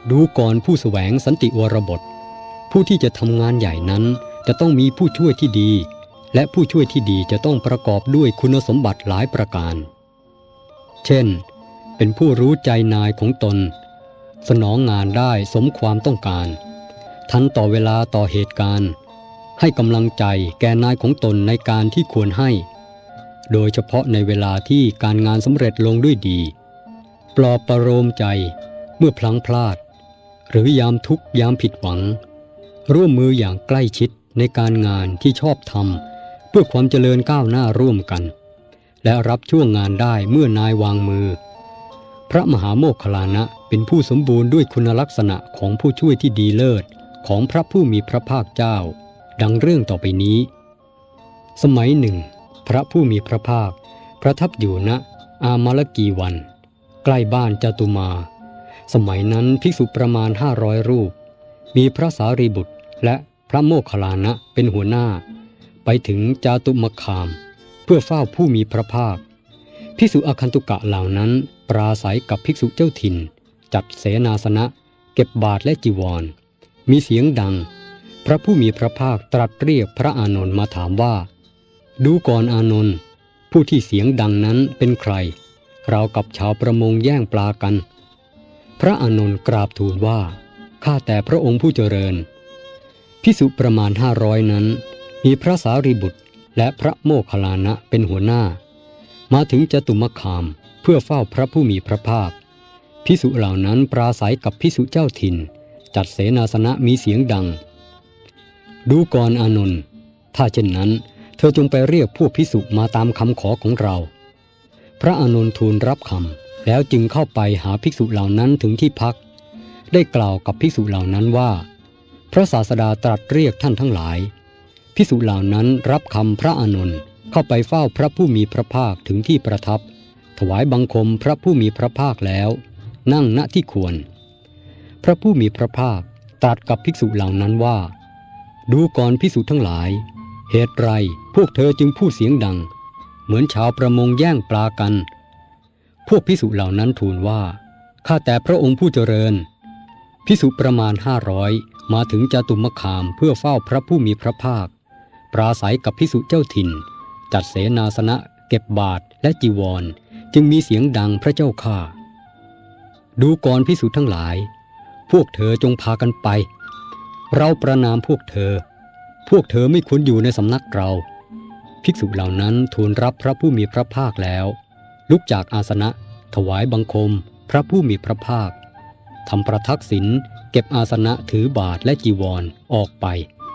ดูก่อนผู้แสวงสันติวรบทผู้ที่จะทำงานใหญ่นั้นจะต้องมีผู้ช่วยที่ดีและผู้ช่วยที่ดีจะต้องประกอบด้วยคุณสมบัติหลายประการเช่นเป็นผู้รู้ใจนายของตนสนองงานได้สมความต้องการทันต่อเวลาต่อเหตุการณ์ให้กำลังใจแก่นายของตนในการที่ควรให้โดยเฉพาะในเวลาที่การงานสำเร็จลงด้วยดีปลอบประโลมใจเมื่อพลั้งพลาดหรือยามทุกข์ยามผิดหวังร่วมมืออย่างใกล้ชิดในการงานที่ชอบทำเพื่อความเจริญก้าวหน้าร่วมกันและรับช่วงงานได้เมื่อนายวางมือพระมหาโมคคัลลานะเป็นผู้สมบูรณ์ด้วยคุณลักษณะของผู้ช่วยที่ดีเลิศของพระผู้มีพระภาคเจ้าดังเรื่องต่อไปนี้สมัยหนึ่งพระผู้มีพระภาคประทับอยู่ณอามาลกีวันใกล้บ้านจตุมาสมัยนั้นภิกษุประมาณ500รูปมีพระสารีบุตรและพระโมคคัลลานะเป็นหัวหน้าไปถึงจาตุมคามเพื่อเฝ้าผู้มีพระภาคภิกษุอคันตุกะเหล่านั้นปราศัยกับภิกษุเจ้าถิ่นจัดเสนาสนะเก็บบาตรและจีวรมีเสียงดังพระผู้มีพระภาคตรัสเรียกพระอานนท์มาถามว่าดูก่อนอานนท์ผู้ที่เสียงดังนั้นเป็นใครเรากับชาวประมงแย่งปลากันพระอานนท์กราบทูลว่าข้าแต่พระองค์ผู้เจริญภิกษุประมาณ500นั้นมีพระสารีบุตรและพระโมคคัลลานะเป็นหัวหน้ามาถึงจตุมคามเพื่อเฝ้าพระผู้มีพระภาคภิกษุเหล่านั้นปราศัยกับภิกษุเจ้าถิ่นจัดเสนาสนะมีเสียงดังดูก่อนอานนท์ถ้าเช่นนั้นเธอจงไปเรียกพวกภิกษุมาตามคำขอของเราพระอานนท์ทูลรับคำแล้วจึงเข้าไปหาภิกษุเหล่านั้นถึงที่พักได้กล่าวกับภิกษุเหล่านั้นว่าพระศาสดาตรัสเรียกท่านทั้งหลายภิกษุเหล่านั้นรับคำพระอานนท์เข้าไปเฝ้าพระผู้มีพระภาคถึงที่ประทับถวายบังคมพระผู้มีพระภาคแล้วนั่งณที่ควรพระผู้มีพระภาคตรัสกับภิกษุเหล่านั้นว่าดูก่อนภิกษุทั้งหลายเหตุไรพวกเธอจึงพูดเสียงดังเหมือนชาวประมงแย่งปลากันพวกภิกษุเหล่านั้นทูลว่าข้าแต่พระองค์ผู้เจริญภิกษุประมาณ500มาถึงจตุมคามเพื่อเฝ้าพระผู้มีพระภาคปราศัยกับภิกษุเจ้าถิ่นจัดเสนาสนะเก็บบาตรและจีวรจึงมีเสียงดังพระเจ้าข้าดูก่อนภิกษุทั้งหลายพวกเธอจงพากันไปเราประณามพวกเธอไม่ควรอยู่ในสำนักเราภิกษุเหล่านั้นทูลรับพระผู้มีพระภาคแล้วลุกจากอาสนะถวายบังคมพระผู้มีพระภาคทำประทักษิณเก็บอาสนะถือบาตรและจีวรออกไป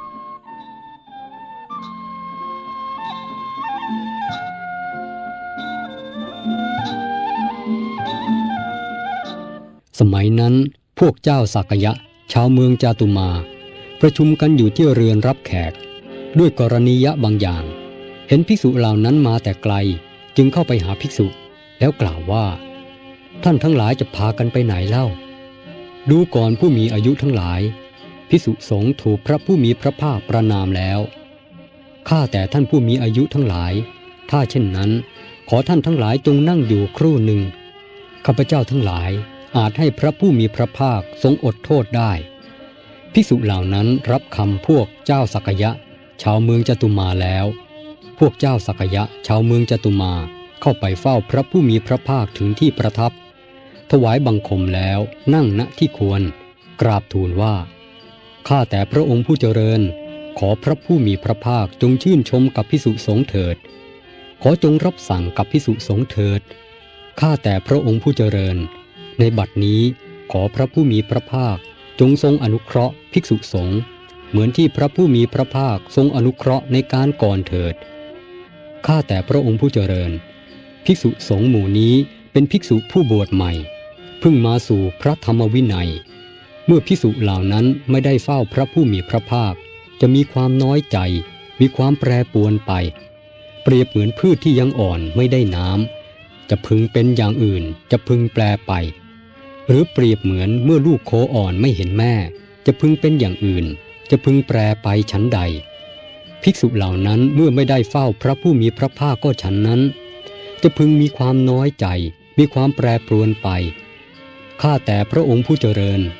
สมัยนั้นพวกเจ้าสักยะชาวเมืองจาตุมาประชุมกันอยู่ที่เรือนรับแขกด้วยกรณียะบางอย่างเห็นภิกษุเหล่านั้นมาแต่ไกลจึงเข้าไปหาภิกษุแล้วกล่าวว่าท่านทั้งหลายจะพากันไปไหนเล่าดูก่อนผู้มีอายุทั้งหลายภิกษุสงฆ์ถูกพระผู้มีพระภาคประณามแล้วข้าแต่ท่านผู้มีอายุทั้งหลายถ้าเช่นนั้นขอท่านทั้งหลายจงนั่งอยู่ครู่หนึ่งข้าพเจ้าทั้งหลายอาจให้พระผู้มีพระภาคทรงอดโทษได้ภิกษุเหล่านั้นรับคำพวกเจ้าสักยะชาวเมืองจตุมาแล้วพวกเจ้าสักยะชาวเมืองจตุมาเข้าไปเฝ้าพระผู้มีพระภาคถึงที่ประทับถวายบังคมแล้วนั่งณที่ควรกราบทูลว่าข้าแต่พระองค์ผู้เจริญขอพระผู้มีพระภาคจงชื่นชมกับภิกษุสงฆ์เถิดขอจงรับสั่งกับภิกษุสงฆ์เถิดข้าแต่พระองค์ผู้เจริญในบัดนี้ขอพระผู้มีพระภาคจงทรงอนุเคราะห์ภิกษุสงฆ์เหมือนที่พระผู้มีพระภาคทรงอนุเคราะห์ในการก่อนเถิดข้าแต่พระองค์ผู้เจริญภิกษุสงฆ์หมู่นี้เป็นภิกษุผู้บวชใหม่เพิ่งมาสู่พระธรรมวินัยเมื่อภิกษุเหล่านั้นไม่ได้เฝ้าพระผู้มีพระภาคจะมีความน้อยใจมีความแปรปรวนไปเปรียบเหมือนพืชที่ยังอ่อนไม่ได้น้ำจะพึงเป็นอย่างอื่นจะพึงแปรไปหรือเปรียบเหมือนเมื่อลูกโคอ่อนไม่เห็นแม่จะพึงเป็นอย่างอื่นจะพึงแปรไปฉันใดภิกษุเหล่านั้นเมื่อไม่ได้เฝ้าพระผู้มีพระภาคก็ฉันนั้นจะพึงมีความน้อยใจมีความแปรปรวนไปข้าแต่พระองค์ผู้เจริญ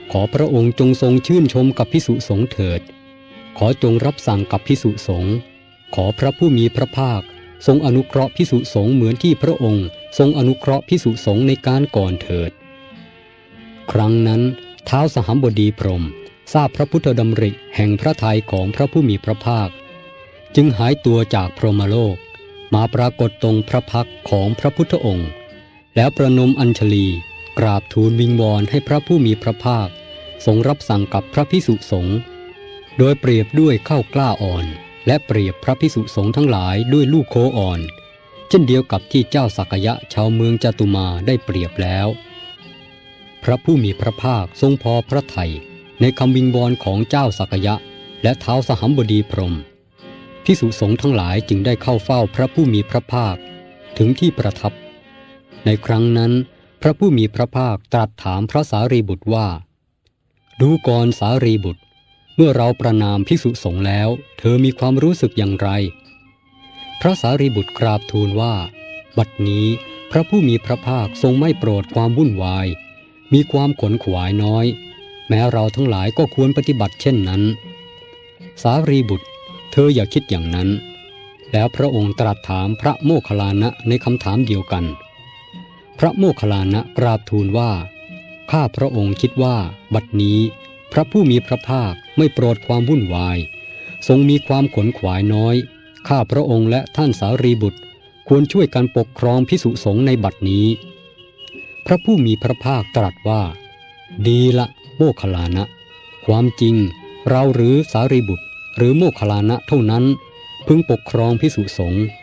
ขอพระองค์จงทรงชื่นชมกับภิกษุสงฆ์เถิดขอจงรับสั่งกับภิกษุสงฆ์ขอพระผู้มีพระภาคทรงอนุเคราะห์ภิกษุสงฆ์เหมือนที่พระองค์ทรงอนุเคราะห์ภิกษุสงฆ์ในการก่อนเถิดครั้งนั้นท้าวสหัมบดีพรหมทราบพระพุทธดำริแห่งพระทัยของพระผู้มีพระภาคจึงหายตัวจากพรหมโลกมาปรากฏตรงพระพักตร์ของพระพุทธองค์แล้วประนมอัญชลีกราบทูลวิงวอนให้พระผู้มีพระภาคทรงรับสั่งกับพระภิกษุสงฆ์โดยเปรียบด้วยข้าวกล้าอ่อนและเปรียบพระภิกษุสงฆ์ทั้งหลายด้วยลูกโคอ่อนเช่นเดียวกับที่เจ้าสักยะชาวเมืองจตุมาได้เปรียบแล้วพระผู้มีพระภาคทรงพอพระทัยในคำวิงวอนของเจ้าสักยะและท้าวสหัมบดีพรหมภิกษุสงฆ์ทั้งหลายจึงได้เข้าเฝ้าพระผู้มีพระภาคถึงที่ประทับในครั้งนั้นพระผู้มีพระภาคตรัสถามพระสารีบุตรว่าดูก่อนสารีบุตรเมื่อเราประนามภิกษุสงฆ์แล้วเธอมีความรู้สึกอย่างไรพระสารีบุตรกราบทูลว่าบัดนี้พระผู้มีพระภาคทรงไม่โปรดความวุ่นวายมีความขนขวายน้อยแม้เราทั้งหลายก็ควรปฏิบัติเช่นนั้นสารีบุตรเธออย่าคิดอย่างนั้นแล้วพระองค์ตรัสถามพระโมคคัลลานะในคำถามเดียวกันพระโมคคัลลานะกราบทูลว่าข้าพระองค์คิดว่าบัดนี้พระผู้มีพระภาคไม่โปรดความวุ่นวายทรงมีความขนขวายน้อยข้าพระองค์และท่านสารีบุตรควรช่วยกันปกครองภิกษุสงฆ์ในบัดนี้พระผู้มีพระภาคตรัสว่าดีละโมคคัลลานะความจริงเราหรือสารีบุตรหรือโมคคัลลานะเท่านั้นพึงปกครองภิกษุสงฆ์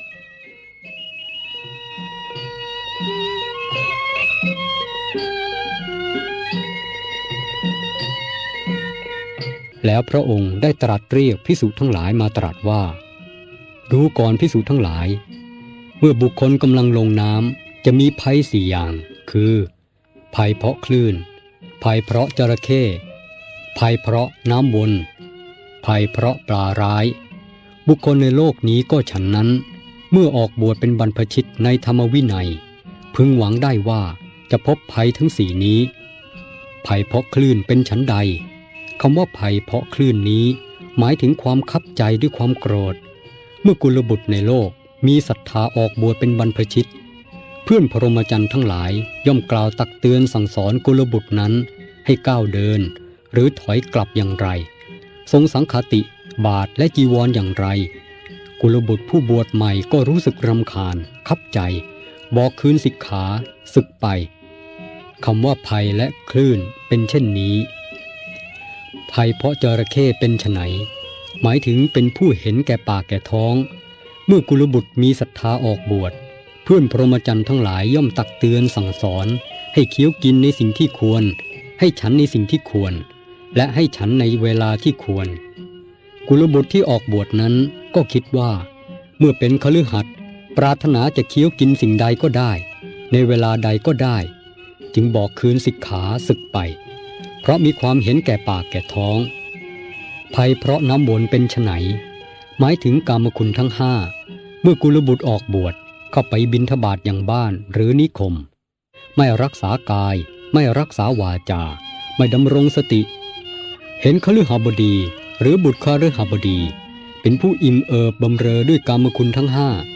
แล้วพระองค์ได้ตรัสเรียกภิกษุทั้งหลายมาตรัสว่าดูก่อนภิกษุทั้งหลายเมื่อบุคคลกำลังลงน้ำจะมีภัย4อย่างคือภัยเพราะคลื่นภัยเพราะจระเข้ภัยเพราะน้ำวนภัยเพราะปลาร้ายบุคคลในโลกนี้ก็ฉันนั้นเมื่อออกบวชเป็นบรรพชิตในธรรมวินัยพึงหวังได้ว่าจะพบภัยทั้ง4นี้ภัยเพราะคลื่นเป็นฉันใดคำว่าภัยเพราะคลื่นนี้หมายถึงความคับใจด้วยความโกรธเมื่อกุลบุตรในโลกมีศรัทธาออกบวชเป็นบรรพชิตเพื่อนพรหมจรรย์ทั้งหลายย่อมกล่าวตักเตือนสั่งสอนกุลบุตรนั้นให้ก้าวเดินหรือถอยกลับอย่างไรทรงสังฆติบาทและจีวรอย่างไรกุลบุตรผู้บวชใหม่ก็รู้สึกรำคาญคับใจบอกคืนสิกขาสึกไปคำว่าภัยและคลื่นเป็นเช่นนี้ภัยเพราะจระเข้เป็นไฉนหมายถึงเป็นผู้เห็นแก่ปากแก่ท้องเมื่อกุลบุตรมีศรัทธาออกบวชเพื่อนพรหมจรรย์ทั้งหลายย่อมตักเตือนสั่งสอนให้เคี้ยวกินในสิ่งที่ควรให้ฉันในสิ่งที่ควรและให้ฉันในเวลาที่ควรกุลบุตรที่ออกบวชนั้นก็คิดว่าเมื่อเป็นคฤหัสถ์ปรารถนาจะเคี้ยวกินสิ่งใดก็ได้ในเวลาใดก็ได้จึงบอกคืนสิกขาสึกไปเพราะมีความเห็นแก่ปากแก่ท้องภัยเพราะน้ำวนเป็นไฉนหมายถึงกามคุณทั้ง5เมื่อกุลบุตรออกบวชเข้าไปบิณฑบาตอย่างบ้านหรือนิคมไม่รักษากายไม่รักษาวาจาไม่ดำรงสติเห็นคฤหบดีหรือบุตรคฤหบดีเป็นผู้อิ่มเอิบบำเรอด้วยกามคุณทั้ง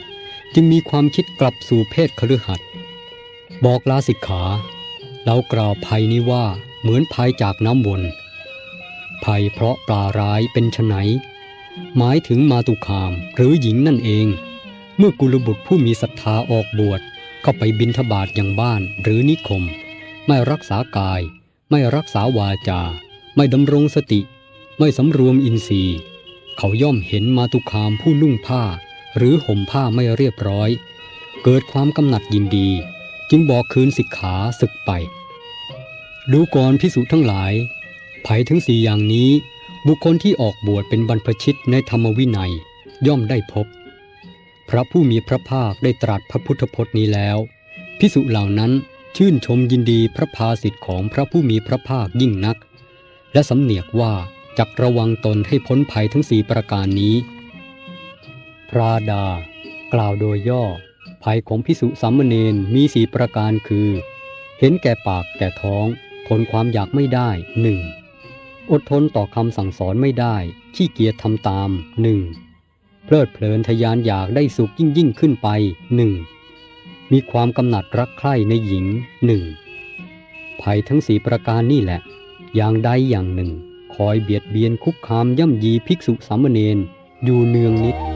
5จึงมีความคิดกลับสู่เพศคฤหัสถ์บอกลาสิกขาเรากล่าวภัยนี้ว่าเหมือนภัยจากน้ำวนภัยเพราะปลาร้ายเป็นไฉนหมายถึงมาตุคามหรือหญิงนั่นเองเมื่อกุลบุตรผู้มีศรัทธาออกบวชเข้าไปบิณฑบาตอย่างบ้านหรือนิคมไม่รักษากายไม่รักษาวาจาไม่ดำรงสติไม่สำรวมอินทรีย์เขาย่อมเห็นมาตุคามผู้นุ่งผ้าหรือห่มผ้าไม่เรียบร้อยเกิดความกำหนัดยินดีจึงบอกคืนสิกขาสึกไปดูก่อนภิกษุทั้งหลายภัยทั้ง4อย่างนี้บุคคลที่ออกบวชเป็นบรรพชิตในธรรมวินัยย่อมได้พบพระผู้มีพระภาคได้ตรัสพระพุทธพจน์นี้แล้วภิกษุเหล่านั้นชื่นชมยินดีพระภาสิทธิ์ของพระผู้มีพระภาคยิ่งนักและสำเนียกว่าจักระวังตนให้พ้นภัยทั้ง4ประการนี้พระดากล่าวโดยย่อภัยของภิกษุสามเณรมี4ประการคือเห็นแก่ปากแก่ท้องทนความอยากไม่ได้ 1. อดทนต่อคำสั่งสอนไม่ได้ขี้เกียจทำตาม 1. เพลิดเพลินทะยานอยากได้สุขยิ่งขึ้นไป 1. มีความกำหนัดรักใคร่ในหญิง 1. ภัยทั้ง4ประการนี่แหละอย่างใดอย่างหนึ่งคอยเบียดเบียนคุกคามย่ำยีภิกษุสามเณรอยู่เนืองนิด